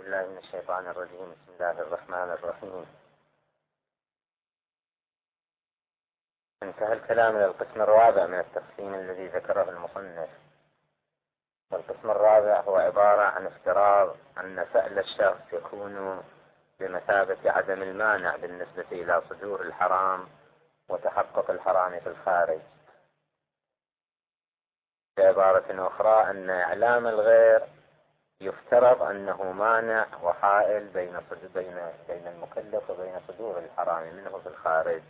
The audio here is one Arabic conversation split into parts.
بالله من الشيطان الرجيم. بسم الله الرحمن الرحيم. انتهى الكلام إلى القسم الرابع من التقسيم الذي ذكره المصنف. والقسم الرابع هو عبارة عن افتراض أن فعل الشخص يكون بمثابة عدم المانع بالنسبة إلى صدور الحرام وتحقق الحرام في الخارج. بعبارة أخرى أن إعلام الغير يفترض أنه مانع وحائل بين المكلف وبين صدور الحرام منه في الخارج.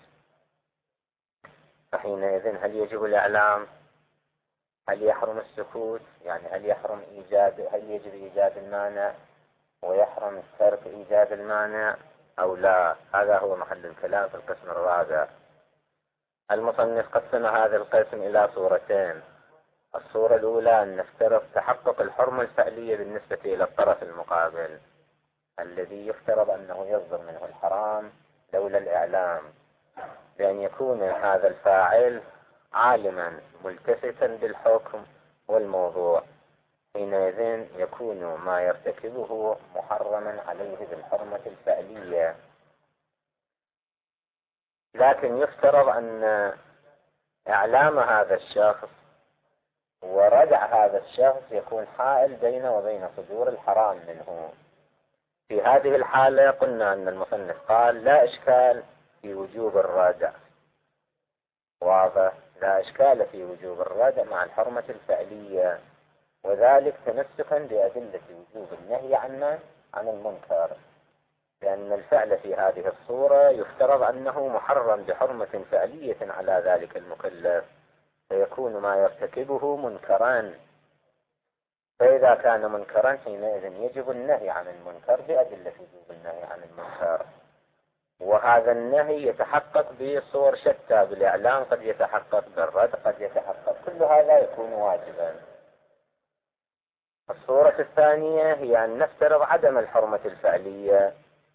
فحينئذ هل يجب الإعلام؟ هل يحرم السكوت؟ يعني هل يجب إيجاد المانع ويحرم ترك إيجاد المانع أو لا؟ هذا هو محل الكلام في القسم الرابع. المصنف قسم هذا القسم إلى صورتين. الصورة الأولى أن نفترض تحقق الحرمة الفعلية بالنسبة إلى الطرف المقابل الذي يفترض أنه يصدر منه الحرام لولا الإعلام، بأن يكون هذا الفاعل عالما ملتفتا بالحكم والموضوع، حينئذ يكون ما يرتكبه محرما عليه بالحرمة الفعلية. لكن يفترض أن إعلام هذا الشخص وردع هذا الشخص يكون حائل بينه وبين صدور الحرام منه. في هذه الحالة قلنا أن المصنف قال لا إشكال في وجوب الردع. واضح؟ لا إشكال في وجوب الردع مع الحرمة الفعلية، وذلك تمسكا بأدلة وجوب النهي عن المنكر، لأن الفعل في هذه الصورة يفترض أنه محرم بحرمة فعلية على ذلك المكلف، فيكون ما يرتكبه منكرا. فإذا كان منكرا حينئذ يجب النهي عن المنكر بأدلة وجوب النهي عن المنكر، وهذا النهي يتحقق بصور شتى. بالإعلام قد يتحقق، بالرد قد يتحقق، كل هذا يكون واجبا. الصورة الثانية هي أن نفترض عدم الحرمة الفعلية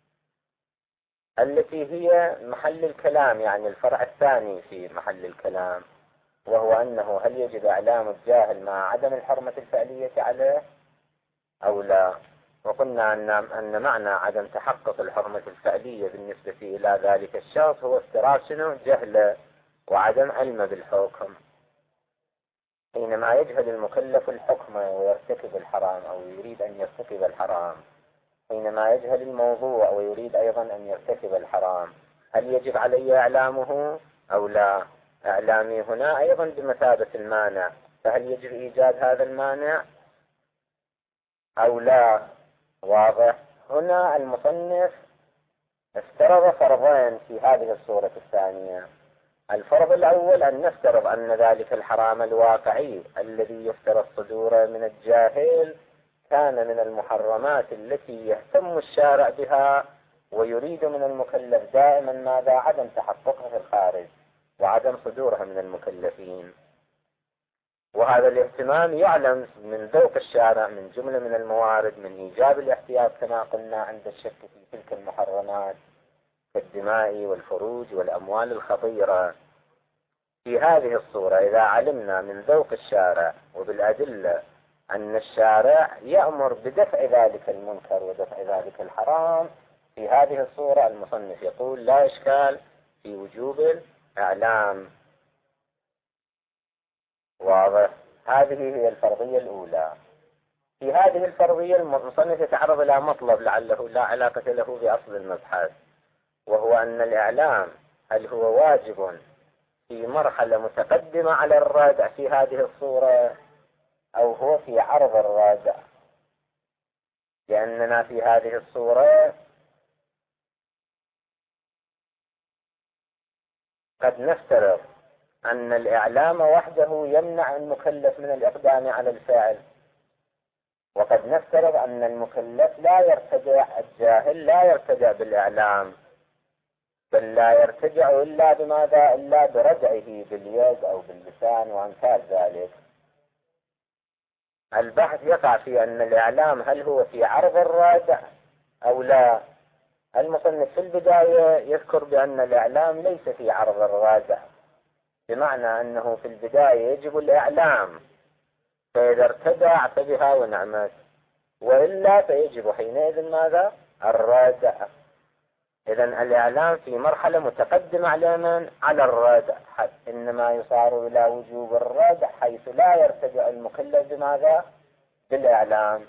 التي هي محل الكلام، يعني الفرع الثاني في محل الكلام، وهو أنه هل يجب إعلام الجاهل مع عدم الحرمة الفعلية عليه أو لا. وقلنا أن معنى عدم تحقق الحرمة الفعلية بالنسبة إلى ذلك الشخص هو افتراض شنو؟ جهل وعدم علم بالحكم. حينما يجهل المكلف الحكم ويرتكب الحرام أو يريد أن يرتكب الحرام، حينما يجهل الموضوع ويريد أيضا أن يرتكب الحرام، هل يجب علي إعلامه أو لا؟ إعلامي هنا أيضا بمثابة المانع، فهل يجب إيجاد هذا المانع أو لا؟ واضح؟ هنا المصنف افترض فرضين في هذه الصورة الثانية. الفرض الأول أن نفترض أن ذلك الحرام الواقعي الذي يفترض صدوره من الجاهل كان من المحرمات التي يهتم الشارع بها ويريد من المكلف دائما ماذا؟ عدم تحققها في الخارج وعدم صدورها من المكلفين. وهذا الاهتمام يعلم من ذوق الشارع من جملة من الموارد، من إيجاب الاحتياط كما قلنا عند الشك في تلك المحرمات كالدماء والفروج والأموال الخطيرة. في هذه الصورة إذا علمنا من ذوق الشارع وبالأدلة أن الشارع يأمر بدفع ذلك المنكر ودفع ذلك الحرام، في هذه الصورة المصنف يقول لا إشكال في وجوب الإعلام. واضح؟ هذه هي الفرضية الأولى. في هذه الفرضية المصنف يتعرض إلى مطلب لعله لا علاقة له بأصل المبحث، وهو أن الإعلام هل هو واجب في مرحلة متقدمة على الردع في هذه الصورة أو هو في عرض الردع؟ لأننا في هذه الصورة قد نفترض أن الإعلام وحده يمنع المكلف من الإقدام على الفعل، وقد نفترض أن المكلف لا يرتجع، الجاهل لا يرتجع بالإعلام، بل لا يرتجع إلا بماذا؟ إلا برجعه باليد أو باللسان وأمثال ذلك. البحث يقع في أن الإعلام هل هو في عرض الردع أو لا. المصنف في البداية يذكر بأن الإعلام ليس في عرض الردع، بمعنى أنه في البداية يجب الإعلام، فإذا ارتدع فبها ونعمت، وإلا فيجب حينئذ ماذا؟ الردع. إذن الإعلام في مرحلة متقدمة على من؟ على الردع، إنما يصار إلى وجوب الردع حيث لا يرتدع المكلف بماذا؟ بالإعلام.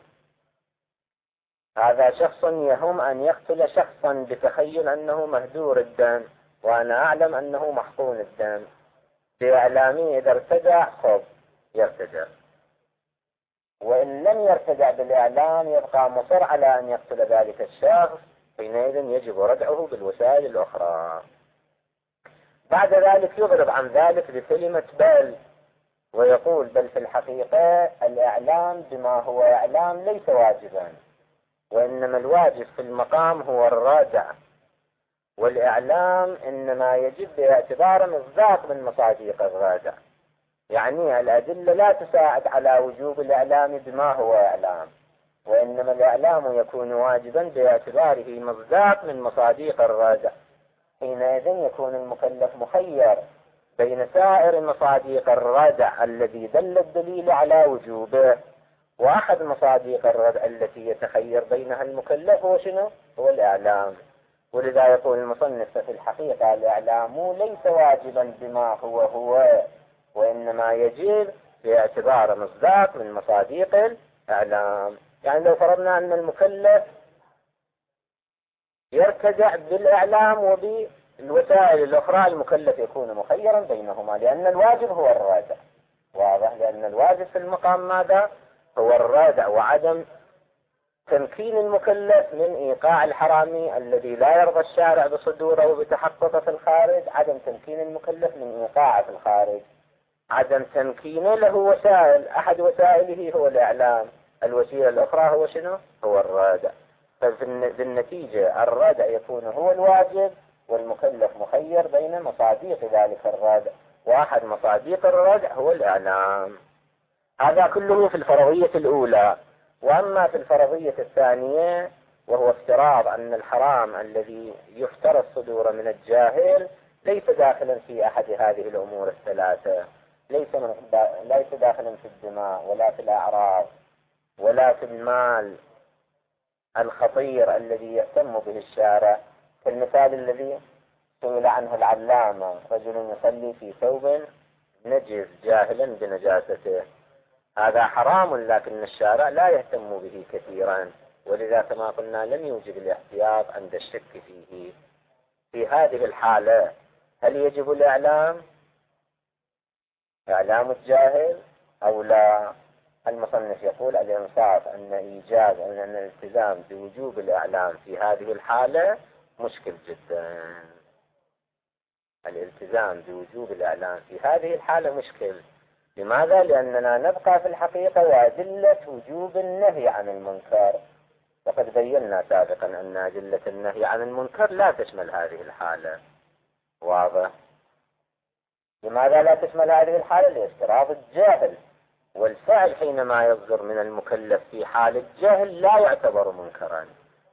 هذا شخص يهم أن يقتل شخصا بتخيل أنه مهدور الدم، وأنا أعلم أنه محقون الدم، بإعلامي إذا ارتدع خب يرتدع، وإن لم يرتدع بالإعلام يبقى مصر على أن يقتل ذلك الشخص، حينئذ يجب ردعه بالوسائل الأخرى. بعد ذلك يضرب عن ذلك بكلمة بل، ويقول بل في الحقيقة الإعلام بما هو إعلام ليس واجبا، وإنما الواجب في المقام هو الردع، والإعلام إنما يجب باعتبار مصداق من مصادق الردع. يعني الأدلة لا تساعد على وجوب الإعلام بما هو إعلام، وإنما الإعلام يكون واجبا باعتباره مصداق من مصادق الردع. حينئذ يكون المكلف مخير بين سائر مصادق الردع الذي دل الدليل على وجوبه، وأحد مصادق الردع التي يتخير بينها المكلف هو شنو؟ هو الإعلام. ولذا يقول المصنف في الحقيقة الإعلام ليس واجبا بما هو، وإنما يجب باعتبار مصداق من مصادق الإعلام. يعني لو فرضنا أن المكلف يرتدع بالإعلام وبالوسائل الأخرى، المكلف يكون مخيرا بينهما، لأن الواجب هو الردع. واضح؟ لأن الواجب في المقام ماذا؟ هو الردع، وعدم تمكين المكلف من إيقاع الحرامي الذي لا يرضى الشارع بصدوره وبتحققه في الخارج، عدم تمكين المكلف من إيقاعه في الخارج، عدم تمكينه له وسائل، أحد وسائله هو الإعلام، الوسيلة الأخرى هو شنو؟ هو الردع. فبالنتيجة الردع يكون هو الواجب، والمكلف مخير بين مصادق ذلك الردع، وأحد مصادق الردع هو الإعلام. هذا كله في الفرضية الأولى. وأما في الفرضية الثانية وهو افتراض أن الحرام الذي يفترض صدوره من الجاهل ليس داخلا في أحد هذه الأمور الثلاثة، ليس داخلا في الدماء ولا في الأعراض ولا في المال الخطير الذي يهتم به الشارع، كالمثال الذي سئل عنه العلامة: رجل يصلي في ثوب نجس جاهلا بنجاسته، هذا حرام لكن الشارع لا يهتم به كثيرا، ولذا كما قلنا لم يوجب الاحتياط عند الشك فيه. في هذه الحالة هل يجب الإعلام؟ إعلام الجاهل أو لا؟ المصنف يقول الإنصاف أن الالتزام بوجوب الإعلام في هذه الحالة مشكل جدا. الالتزام بوجوب الإعلام في هذه الحالة مشكل. لماذا؟ لأننا نبقى في الحقيقة وأدلة وجوب النهي عن المنكر، وقد بينا سابقا أن أدلة النهي عن المنكر لا تشمل هذه الحالة. واضح؟ لماذا لا تشمل هذه الحالة؟ لافتراض الجاهل، والفعل حينما يصدر من المكلف في حال الجهل لا يعتبر منكرا.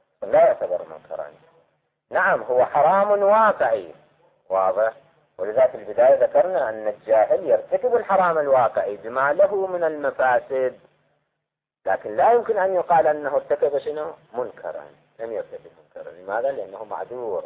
نعم هو حرام واقعي، واضح؟ ولذا في البداية ذكرنا أن الجاهل يرتكب الحرام الواقعي بما له من المفاسد، لكن لا يمكن أن يقال أنه ارتكب شنو؟ منكرا. لم يرتكب منكرا. لماذا؟ لأنه معذور.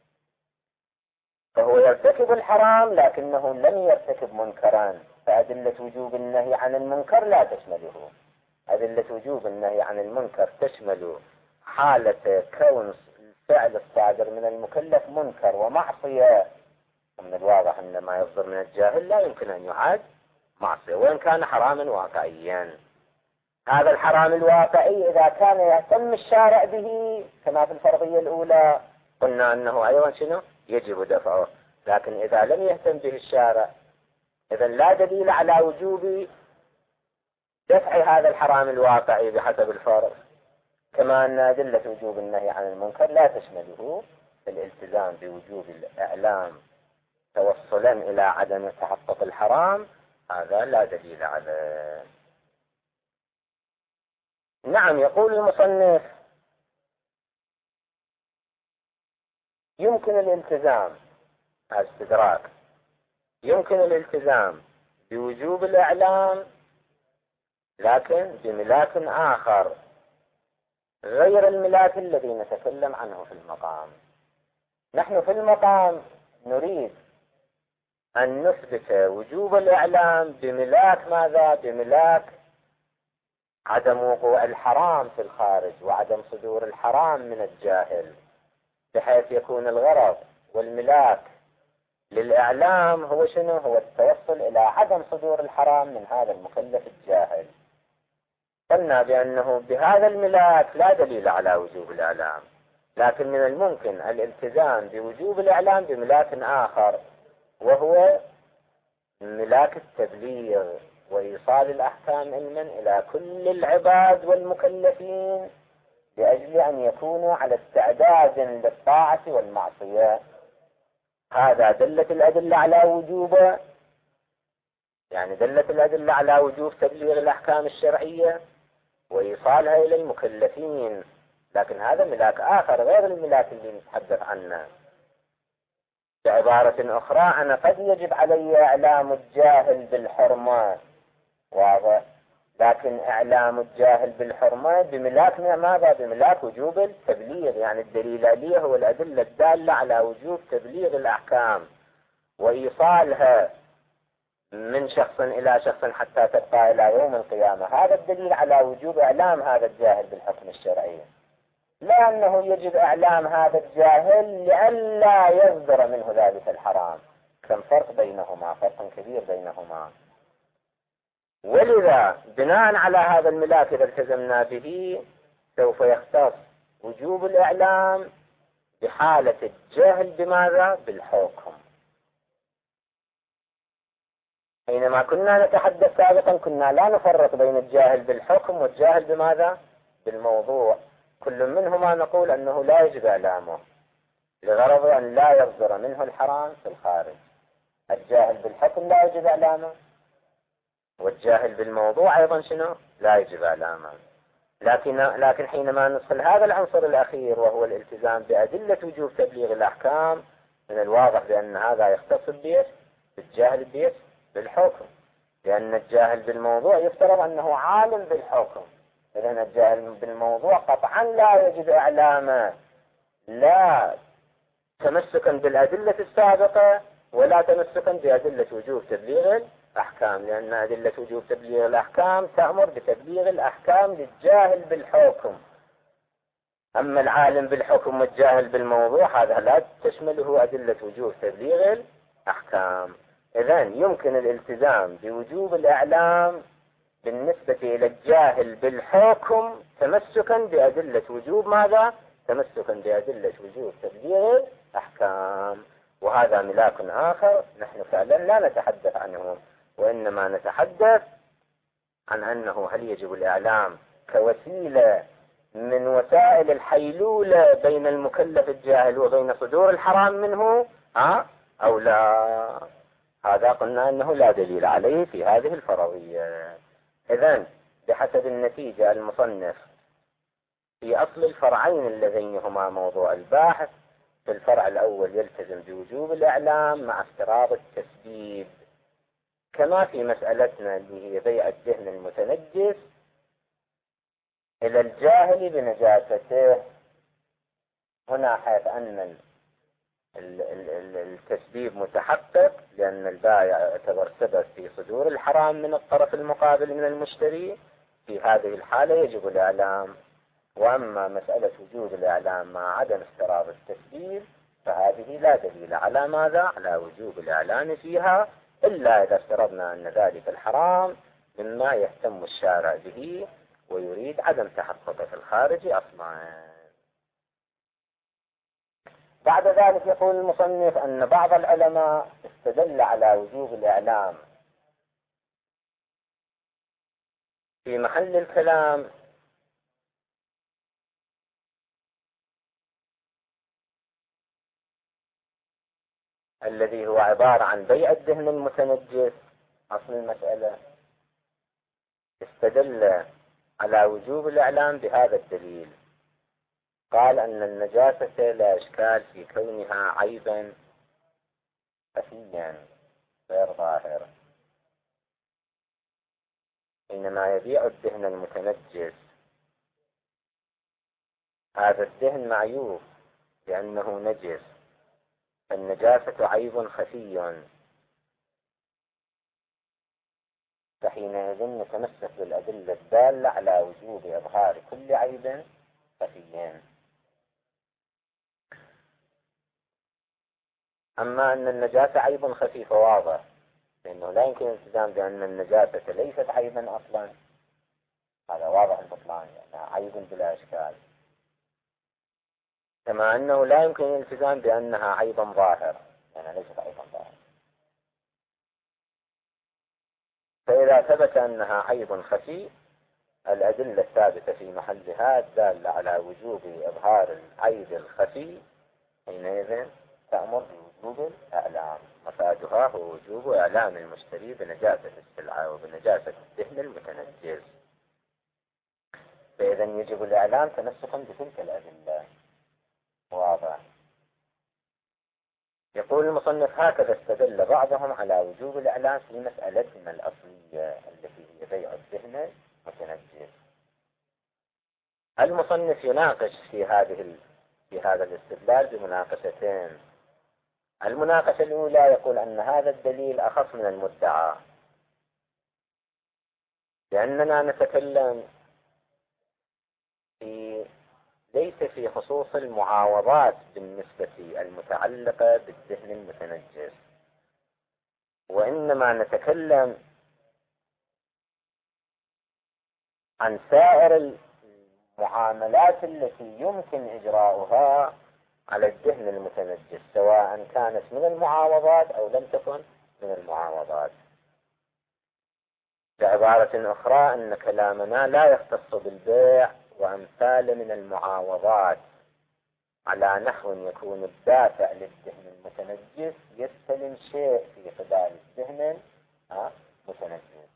فهو يرتكب الحرام لكنه لم يرتكب منكرا، فأدلة وجوب النهي عن المنكر لا تشمله. أدلة وجوب النهي عن المنكر تشمل حالة كون الفعل الصادر من المكلف منكر ومعصية. ومن الواضح أن ما يصدر من الجاهل لا يمكن أن يعاد معصية وإن كان حراما واقعيا. هذا الحرام الواقعي إذا كان يهتم الشارع به كما في الفرضية الأولى قلنا أنه أيضا شنو؟ يجب دفعه. لكن إذا لم يهتم به الشارع إذا لا دليل على وجوب دفع هذا الحرام الواقعي بحسب الفرض، كما أن أدلة وجوب النهي عن المنكر لا تشمله الالتزام بوجوب الإعلام توصلا إلى عدم تحقق الحرام، هذا لا دليل عليه. نعم يقول المصنف يمكن الالتزام، استدراك، يمكن الالتزام بوجوب الإعلام لكن بملاك آخر غير الملاك الذي نتكلم عنه في المقام. نحن في المقام نريد أن نثبت وجوب الإعلام بملاك ماذا؟ بملاك عدم وقوع الحرام في الخارج وعدم صدور الحرام من الجاهل، بحيث يكون الغرض والملاك للإعلام هو شنو؟ هو التوصل إلى عدم صدور الحرام من هذا المكلف الجاهل. قلنا بأنه بهذا الملاك لا دليل على وجوب الإعلام، لكن من الممكن الالتزام بوجوب الإعلام بملاك آخر، وهو ملاك التبليغ وإيصال الأحكام علما إلى كل العباد والمكلفين، لأجل أن يكونوا على استعداد للطاعة والمعصية. هذا دلت الأدلة على وجوبه، يعني دلت الأدلة على وجوب تبليغ الأحكام الشرعية وإيصالها إلى المكلفين، لكن هذا ملاك آخر غير الملاك اللي نتحدث عنه. بعبارة أخرى، أنا قد يجب علي إعلام الجاهل بالحرمة، واضح، لكن إعلام الجاهل بالحرمة بملاك ماذا؟ بملاك وجوب التبليغ، يعني الدليل عليه هو الأدلة الدالة على وجوب تبليغ الأحكام وإيصالها من شخص إلى شخص حتى تبقى إلى يوم القيامة. هذا الدليل على وجوب إعلام هذا الجاهل بالحكم الشرعي، لا أنه يجب إعلام هذا الجاهل لئلا يصدر منه ذلك الحرام. كم فرق بينهما، فرق كبير بينهما. ولذا بناء على هذا الملاك إذا التزمنا به سوف يختص وجوب الإعلام بحالة الجهل بماذا؟ بالحكم. حينما كنا نتحدث سابقا كنا لا نفرق بين الجاهل بالحكم والجاهل بماذا؟ بالموضوع. كل منهما نقول أنه لا يجب إعلامه لغرض أن لا يصدر منه الحرام في الخارج. الجاهل بالحكم لا يجب إعلامه، والجاهل بالموضوع أيضا شنو؟ لا يجب إعلامه. لكن حينما ندخل هذا العنصر الأخير وهو الالتزام بأدلة وجوب تبليغ الأحكام، من الواضح بأن هذا يختص بالجاهل بالحكم، لأن الجاهل بالموضوع يفترض أنه عالم بالحكم، لأن الجاهل بالموضوع قطعا لا يجب إعلامه، لا تمسكا بالأدلة السابقة ولا تمسكا بأدلة وجوب تبليغ الأحكام، لأن أدلة وجوب تبليغ الأحكام تأمر بتبليغ الأحكام للجاهل بالحكم. أما العالم بالحكم والجاهل بالموضوع هذا لا تشمله أدلة وجوب تبليغ الأحكام. إذن يمكن الالتزام بوجوب الإعلام بالنسبة إلى الجاهل بالحكم تمسكا بأدلة وجوب ماذا؟ تمسكا بأدلة وجوب تبليغ الأحكام. وهذا ملاك آخر نحن فعلا لا نتحدث عنه، وإنما نتحدث عن أنه هل يجب الإعلام كوسيلة من وسائل الحيلولة بين المكلف الجاهل وبين صدور الحرام منه أو لا. هذا قلنا أنه لا دليل عليه في هذه الفرضية. إذن بحسب النتيجة المصنف في أصل الفرعين اللذين هما موضوع الباحث، في الفرع الأول يلتزم بوجوب الإعلام مع افتراض التسبيب، كما في مسألتنا اللي هي بيع الدهن المتنجس إلى الجاهل بنجاسته. هنا حيث أن التسبيب متحقق لأن البائع يعتبر سبب في صدور الحرام من الطرف المقابل من المشتري، في هذه الحالة يجب الإعلام. وأما مسألة وجود الإعلام مع عدم افتراض التسبيب فهذه لا دليل على ماذا؟ على وجوب الإعلام فيها، إلا إذا افترضنا أن ذلك الحرام مما يهتم الشارع به ويريد عدم تحققه في الخارج أصلا. بعد ذلك يقول المصنف أن بعض العلماء استدل على وجوب الإعلام في محل الكلام الذي هو عبارة عن بيع الدهن المتنجس. أصل المسألة استدل على وجوب الإعلام بهذا الدليل، قال أن النجاسة لا إشكال في كونها عيبا خفيا غير ظاهر. حينما يبيع الدهن المتنجس هذا الدهن معيوب لأنه نجس، النجاسة عيب خفي، فحينئذ نتمسك بالأدلة الدالة على وجوب إظهار كل عيب خفي. أما أن النجاسة عيب خفي فواضح، لأنه لا يمكن الالتزام بأن النجاسة ليست عيبا أصلا، هذا واضح البطلان، يعني عيب بلا إشكال. كما أنه لا يمكن الالتزام بأنها عيبا ظاهر، يعني ليست عيبا ظاهر. فإذا ثبت أنها عيب خفي، الأدلة الثابتة في محلها الدالة على وجوب إظهار العيب الخفي حينئذ تأمر بوجوب الإعلام، مفادها هو وجوب إعلام المشتري بنجاسة السلعة وبنجاسة الدهن المتنجس. فإذا يجب الإعلام تمسكا بتلك الأدلة. واضح. يقول المصنف: هكذا استدل بعضهم على وجوب الإعلام في مسألتنا الأصلية التي هي بيع الدهن المتنجس. المصنف يناقش في هذا الاستدلال بمناقشتين. المناقشة الأولى يقول أن هذا الدليل أخف من المدعى، لأننا نتكلم ليس في خصوص المعاوضات بالنسبة المتعلقة بالدهن المتنجس، وإنما نتكلم عن سائر المعاملات التي يمكن إجراؤها على الدهن المتنجس، سواء كانت من المعاوضات أو لم تكن من المعاوضات. بعبارة أخرى أن كلامنا لا يختص بالبيع وأمثال من المعاوضات، على نحو يكون الدافع للدهن المتنجس يستلم شيء في قبال الدهن المتنجس،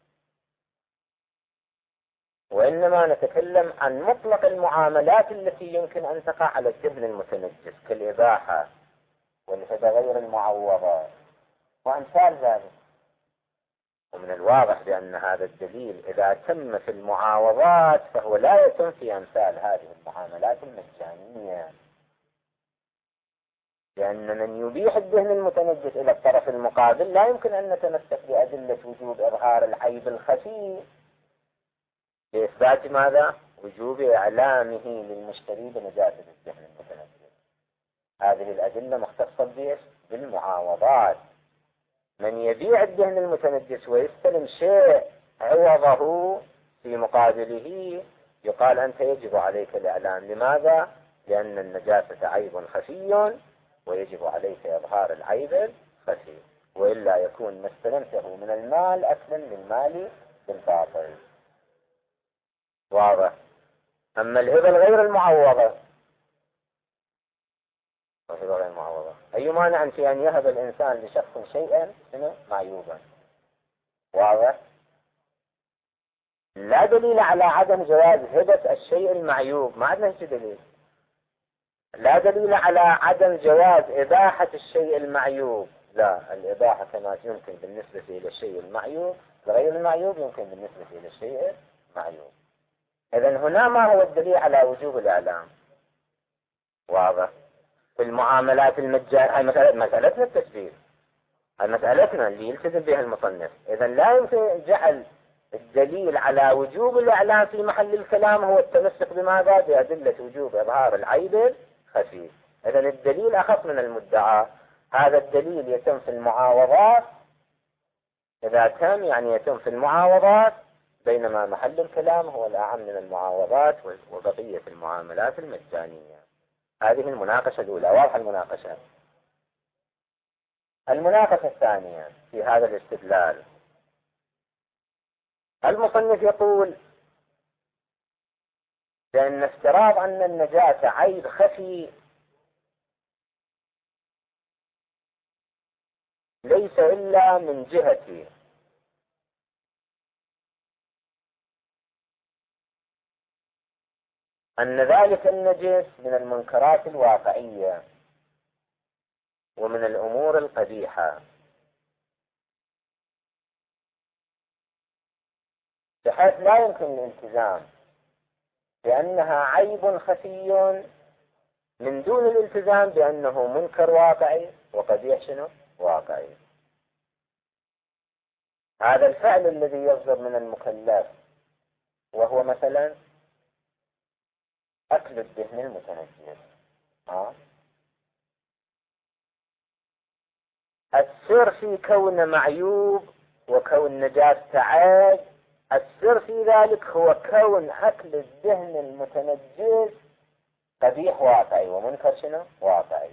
وإنما نتكلم عن مطلق المعاملات التي يمكن أن تقع على الدهن المتنجس كالإباحة والهبة غير المعوضة وأمثال ذلك. ومن الواضح بأن هذا الدليل إذا تم في المعاوضات فهو لا يتم في أمثال هذه المعاملات المجانية، لأن من يبيح الدهن المتنجس إلى الطرف المقابل لا يمكن أن نتمسك بأدلة وجوب إظهار العيب الخفي لإثبات ماذا؟ وجوب إعلامه للمشتري بنجاسة الدهن المتنجس. هذه الأدلة مختصة بالمعاوضات. من يبيع الدهن المتنجس ويستلم شيء عوضه في مقابله يقال أنت يجب عليك الإعلام. لماذا؟ لأن النجاسة عيب خفي ويجب عليك إظهار العيب الخفي، وإلا يكون ما استلمته من المال أكلا للمال بالباطل. واضح. أما الهبة الغير المعوضة، أي مانع في أن يهب الإنسان لشخص شيئا معيوبا؟ واضح. لا دليل على عدم جواز هبة الشيء المعيوب، ما عندنا شيء دليل. لا دليل على عدم جواز إباحة الشيء المعيوب، لا، الإباحة كما يمكن بالنسبة إلى الشيء المعيوب غير المعيوب يمكن بالنسبة إلى الشيء المعيوب. إذن هنا ما هو الدليل على وجوب الإعلام؟ واضح. في المعاملات المجانية، مسألتنا التشبيه، مسألتنا اللي يلتزم بها المصنف. إذن لا يمكن جعل الدليل على وجوب الإعلام في محل الكلام هو التمسك بماذا؟ بأدلة وجوب إظهار العيب الخفي. إذن الدليل أخف من المدعى. هذا الدليل يتم في المعاوضات، إذا تم يعني يتم في المعاوضات، بينما محل الكلام هو الأعم من المعاوضات وبقية المعاملات المجانية. هذه المناقشة الأولى. واضح المناقشة. المناقشة الثانية في هذا الاستدلال، المصنف يقول بأن افتراض أن النجاسة عيب خفي ليس إلا من جهة أن ذلك النجس من المنكرات الواقعية ومن الأمور القبيحة، بحيث لا يمكن الالتزام بأنها عيب خفي من دون الالتزام بأنه منكر واقعي وقبيح شنو واقعي. هذا الفعل الذي يصدر من المكلف وهو مثلا أكل الدهن المتنجس، السر في كون معيوب وكون نجاسة عيب، السر في ذلك هو كون أكل الدهن المتنجس قبيح واقعي ومنكر شنو واقعي.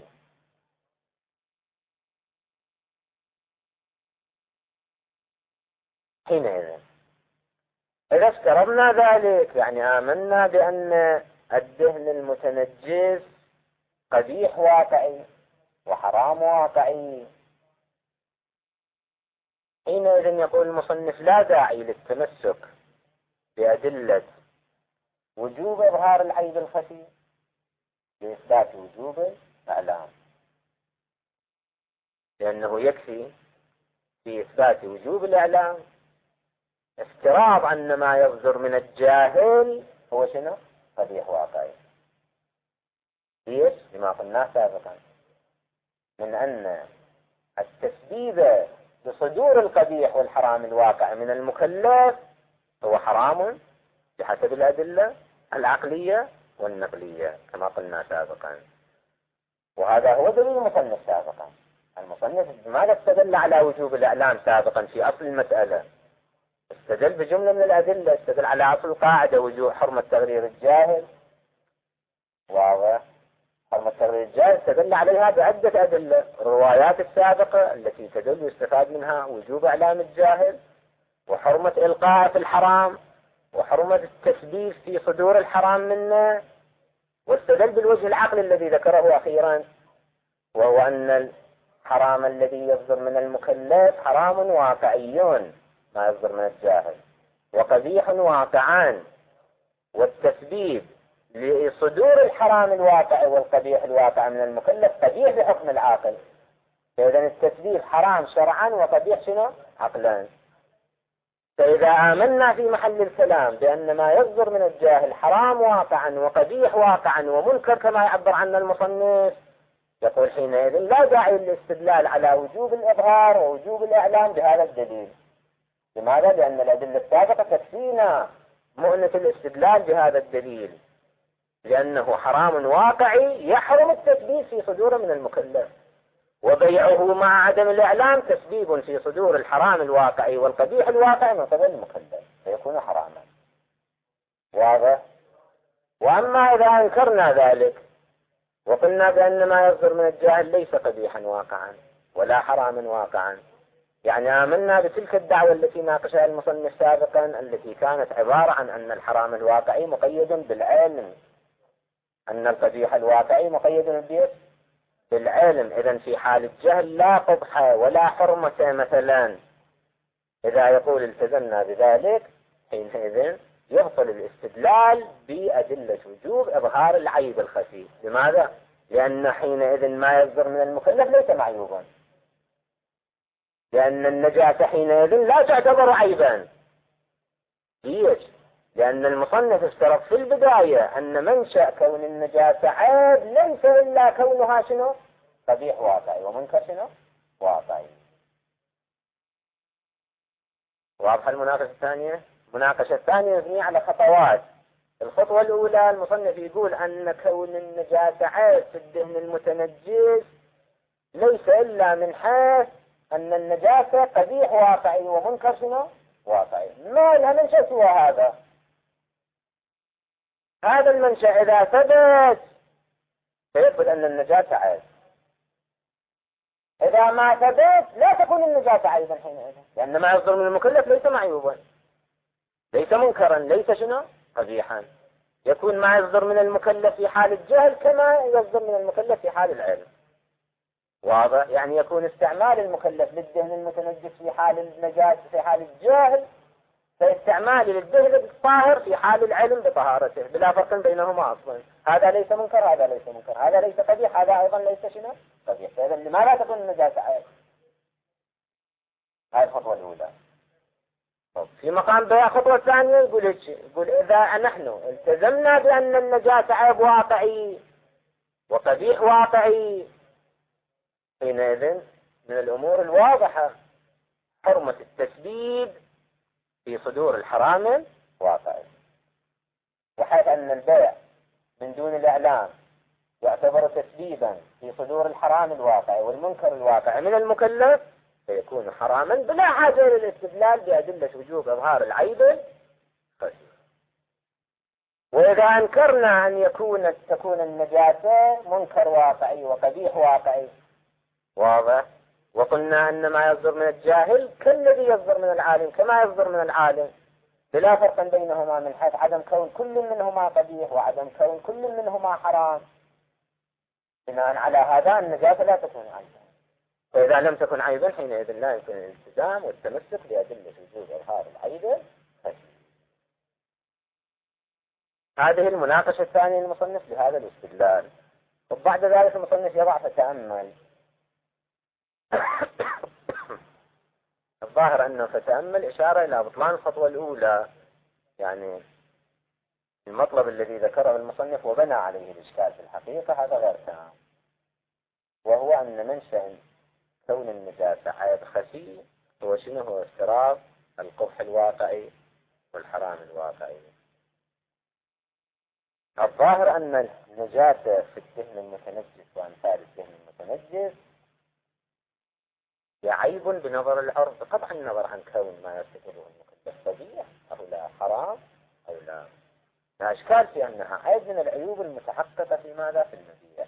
حينئذ إذا افترضنا ذلك يعني آمنا بأن الدهن المتنجس قبيح واقعي وحرام واقعي، حينئذ يقول المصنف لا داعي للتمسك بأدلة وجوب إظهار العيب الخفي لإثبات وجوب الإعلام، لأنه يكفي في إثبات وجوب الإعلام افتراض أن ما يصدر من الجاهل هو شنو قبيح واقعي. ليش؟ لما قلناه سابقا من أن التسبيب بصدور القبيح والحرام الواقع من المكلف هو حرام بحسب الأدلة العقلية والنقلية كما قلنا سابقا، وهذا هو دليل المصنف سابقا. المصنف ماذا استدل على وجوب الإعلام سابقا في أصل المسألة؟ استدل بجملة من الأدلة، استدل على أصل القاعدة وجوب حرمة تغرير الجاهل، واضح؟ حرمة تغرير الجاهل استدل عليها بعدة أدلة، الروايات السابقة التي تدل ويستفاد منها وجوب إعلام الجاهل، وحرمة إلقاء في الحرام، وحرمة التسبيب في صدور الحرام منه، واستدل بالوجه العقلي الذي ذكره أخيرا وهو أن الحرام الذي يصدر من المكلف حرام واقعي ما يصدر من الجاهل وقبيح واقعان، والتسبيب لصدور الحرام الواقع والقبيح الواقع من المكلف قبيح بحكم العاقل، فإذا التسبيب حرام شرعا وقبيح شنو عقلا. فإذا آمنا في محل الكلام بأن ما يصدر من الجاهل حرام واقعا وقبيح واقعا ومنكر كما يعبر عنه المصنف، يقول حينئذ لا داعي للاستدلال على وجوب الإظهار ووجوب الإعلام بهذا الدليل. لماذا؟ لأن الأدلة السابقة تكفينا مؤنة الاستدلال بهذا الدليل، لأنه حرام واقعي يحرم التسبيب في صدوره من المكلف، وبيعه مع عدم الإعلام تسبيب في صدور الحرام الواقعي والقبيح الواقعي من قبل المكلف فيكون حراما. واضح؟ وأما إذا أنكرنا ذلك وقلنا بأن ما يصدر من الجاهل ليس قبيحا واقعا ولا حراما واقعا، يعني آمنا بتلك الدعوة التي ناقشها المصنف سابقا التي كانت عبارة عن أن الحرام الواقعي مقيد بالعلم، أن القبيح الواقعي مقيد بالعلم. إذن في حال الجهل لا قبح ولا حرمة مثلا. إذا يقول التزمنا بذلك حينئذ يبطل الاستدلال بأدلة وجوب إظهار العيب الخفي. لماذا؟ لأن حينئذ ما يصدر من المكلف ليس معيوبا، لأن النجاسة حينئذ لا تعتبر عيبا. ليش؟ لأن المصنف افترض في البداية أن منشأ كون النجاسة عيب ليس إلا كونها شنو؟ قبيح واقعي ومنكر شنو؟ واقعي. واضحة المناقشة الثانية؟ المناقشة الثانية مبنية على خطوات. الخطوة الأولى المصنف يقول أن كون النجاسة عيب في الدهن المتنجس ليس إلا من حيث أن النجاسة قبيح واقعي ومنكر شنو؟ واقعي. ما لها منشأ سوى هذا. هذا المنشأ إذا ثبت سيثبت أن النجاسة عيب. إذا ما ثبت لا تكون النجاسة عيبا حينئذ، لأن ما يصدر من المكلف ليس معيوبا، ليس منكرا، ليس شنو؟ قبيحا. يكون ما يصدر من المكلف في حال الجهل كما يصدر من المكلف في حال العلم. واضح؟ يعني يكون استعمال المكلف للدهن المتنجس في حال النجاسة في حال الجهل كاستعمال للدهن الطاهر في حال العلم بطهارته، بلا فرق بينهما أصلا. هذا ليس منكر، هذا ليس منكر، هذا ليس قبيح، هذا أيضا ليس شنو؟ قبيح. فإذا لماذا تكون النجاسة عيب؟ هذه الخطوة الأولى. في مقام بيع الخطوة الثانية يقول إذا نحن التزمنا بأن النجاسة عيب واقعي وقبيح واقعي، حينئذ من الأمور الواضحة حرمة التسبيب في صدور الحرام الواقعي. وحيث أن البيع من دون الإعلام يعتبر تسبيبا في صدور الحرام الواقعي والمنكر الواقعي من المكلف، فيكون حراما بلا حاجة للاستدلال بأدلة وجوب إظهار العيب خفي. وإذا أنكرنا أن تكون النجاسة منكر واقعي وقبيح واقعي واضح، وقلنا أن ما يصدر من الجاهل كالذي يصدر من العالم كما يصدر من العالم، بلا فرق بينهما من حيث عدم كون كل منهما قبيح وعدم كون كل منهما حرام، بناء على هذا النجاسة لا تكون عيبا. فإذا لم تكن عيبا حينئذ لا يمكن الالتزام والتمسك بأدلة وجوب إظهار العيب. هذه المناقشة الثانية للمصنف لهذا الاستدلال. وبعد ذلك المصنف يضع فتأمل. الظاهر أنه فتأمل إشارة إلى بطلان الخطوة الأولى، يعني المطلب الذي ذكره المصنف وبنى عليه الإشكال في الحقيقة هذا غير تام، وهو أن منشأ كون النجاسة عيب خفي هو شنو؟ هو افتراض القبح الواقعي والحرام الواقعي. الظاهر أن النجاسة في الدهن المتنجس وأمثال الدهن المتنجس هي عيب بنظر العرف بقطع النظر عن كون ما يرتكبه المكلف قبيح أو لا، حرام أو لا. لا إشكال في أنها عيب من العيوب المتحققة في ماذا؟ في المبيع.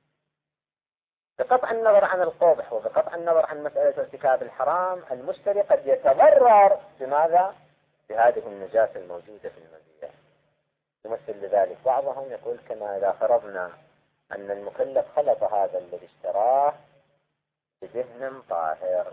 بقطع النظر عن القبح وبقطع النظر عن مسألة ارتكاب الحرام، المشتري قد يتضرر بماذا؟ بهذه النجاسة الموجودة في المبيع. يمثل لذلك بعضهم يقول كما إذا فرضنا أن المكلف خلط هذا الذي اشتراه بدهن طاهر،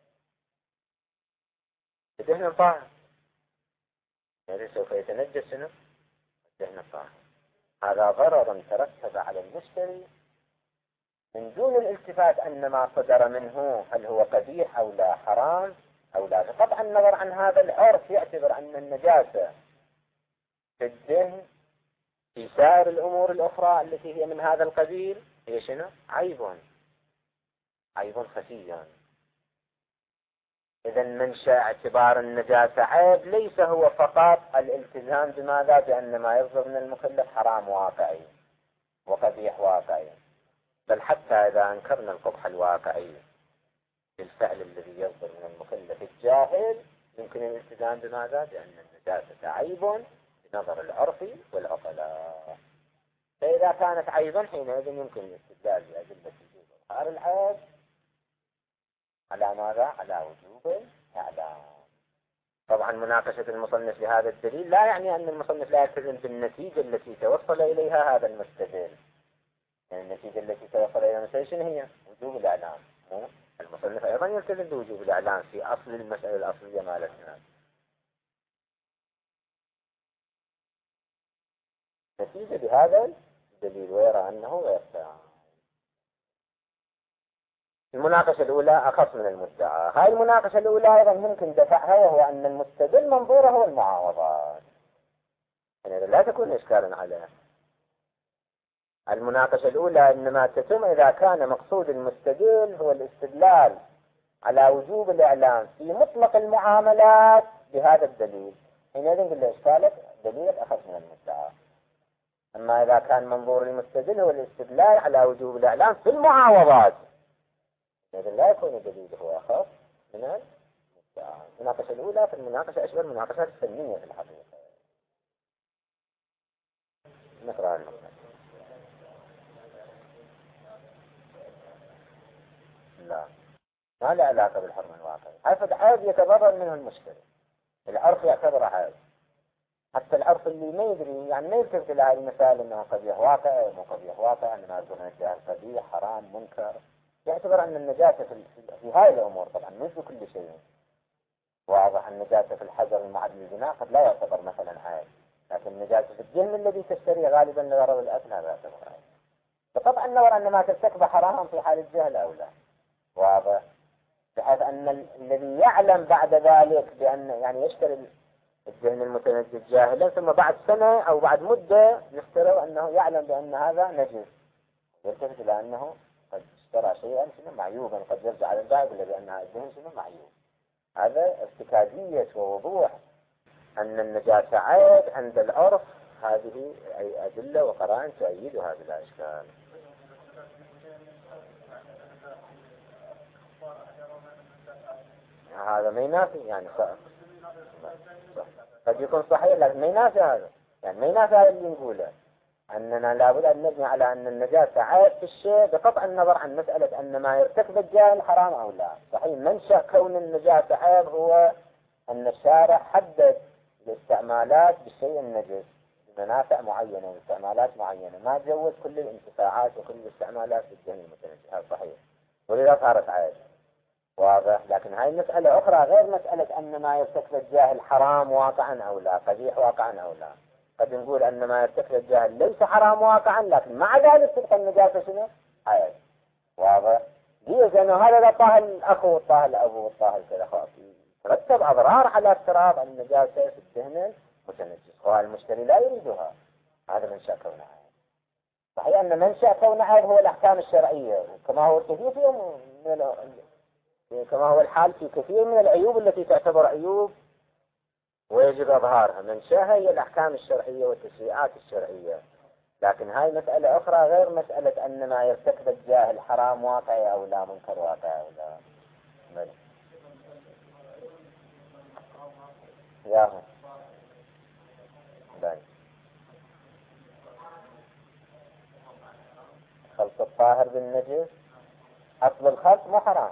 بدهن طاهر، يعني سوف يتنجس شنو؟ الدهن الطاهر. هذا ضرر ترتب على المشتري من دون الالتفات أن ما صدر منه هل هو قبيح أو لا، حرام أو لا. بقطع النظر عن هذا العرف يعتبر أن النجاسة في الدهن في سائر الأمور الأخرى التي هي من هذا القبيل هي شنو؟ عيب خفي. إذا منشأ اعتبار النجاسة عيب ليس هو فقط الالتزام بماذا؟ بأن ما يصدر من المكلف حرام واقعي وقبيح واقعي، بل حتى إذا أنكرنا القبح الواقعي بالفعل الذي يصدر من المكلف الجاهل يمكن الالتزام بماذا؟ بأن النجاسة عيب بنظر العرف والعقلاء. فإذا كانت عيبا حينئذ يمكن الاستدلال بأدلة وجوب إظهار العيب على ماذا؟ على وجوب الإعلام. طبعا مناقشة المصنف لهذا الدليل لا يعني أن المصنف لا يلتزم بالنتيجة التي توصل إليها هذا المستدل. يعني النتيجة التي توصل إليها المستدل شنو هي؟ وجوب الإعلام. المصنف أيضا يلتزم بوجوب الإعلام في أصل المسألة الأصلية مال الإسلام. نتيجة بهذا الدليل ويرى أنه غير تام. المناقشة الأولى أخص من المدعى. هاي المناقشة الأولى أيضا يمكن دفعها، وهو أن المستدل منظوره هو المعاوضات، يعني لا تكون إشكالا عليه. المناقشة الأولى إنما تتم إذا كان مقصود المستدل هو الاستدلال على وجوب الإعلام في مطلق المعاملات بهذا الدليل، حينئذ نقول له إشكالك دليلك أخص من المدعى. أما إذا كان منظور المستدل هو الاستدلال على وجوب الإعلام في المعاوضات، إذا لا يكون دليله هو أخص من المدعى. المناقشة الأولى في المناقشة أشبه المناقشات الفنية في الحقيقة. نقرأ النقطة. لا، ما له علاقة بالحرم الواقعي. عيب يتضرر منه المشتري، العرف يعتبره عيب. حتى العرف اللي ما يدري، يعني ما يلتفت إلى هذه المسائل أنه قبيح واقع مو قبيح واقع، أنما يكون الجهل قبيح حرام منكر، يعتبر أن النجاسة في هاي الأمور طبعا مش في كل شيء. واضح النجاسة في الحجر المعد للبناء قد لا يعتبر مثلا عيب، لكن النجاسة في الدهن الذي تشتريه غالبا لغرض الأكل هذا يعتبر عيب. فطبعا نرى أن ما ترتكب حرام في حال الجهل أولى. واضح، بحيث أن الذي يعلم بعد ذلك بأن يعني يشتري الدهن المتنجس جاهلا، ثم بعد سنة أو بعد مدة يفترض أنه يعلم بأن هذا نجس يلتفت إلى أنه قد اشترى شيئا شنو معيوبا، قد يرجع على البائع إلا بأن الدهن شنو معيوب. هذا ارتكازية ووضوح أن النجاسة عيب عند العرف، هذه أي أدلة وقرائن تؤيد هذا الإشكال. هذا ما ينافي يعني قد يكون صحيح لكن ما ينافي هذا، يعني ما ينافي هذا اللي نقوله، أننا لابد أن نبني على أن النجاسة عيب في الشيء بقطع النظر عن مسألة أن ما يرتكب الجاهل حرام أو لا. صحيح منشأ كون النجاسة عيب هو أن الشارع حدد الاستعمالات بالشيء النجس بمنافع معينة واستعمالات معينة، ما تجوز كل الانتفاعات وكل الاستعمالات بالدهن المتنجس. هذا صحيح ولذا صارت عيب واضح. لكن هاي مسألة أخرى غير مسألة أن ما يرتكب الجاهل حرام واقعا أو لا، قبيح واقعا أو لا. قد نقول أن ما يرتكب الجاهل ليس حرام واقعا، لكن مع ذلك تبقى النجاسة شنو؟ عيب واضح. ليش؟ لأنه هذا طاهر الأخ والطاهر الأبو والطاهر كذا خلاص ترتب أضرار على افتراض النجاسة في الدهن المتنجس، والمشتري لا يريدها. هذا منشأ كون عيب. صحيح أن منشأ كون عيب هو الأحكام الشرعية، كما هو كما هو الحال في كثير من العيوب التي تعتبر عيوب ويجب إظهارها. منشأها هي الأحكام الشرعية والتشريعات الشرعية. لكن هاي مسألة أخرى غير مسألة أن ما يرتكب الجاهل حرام واقعي أو لا، منكر واقعي أو لا. ياهو باي. خلط الطاهر بالنجس، أصل الخلط مو حرام.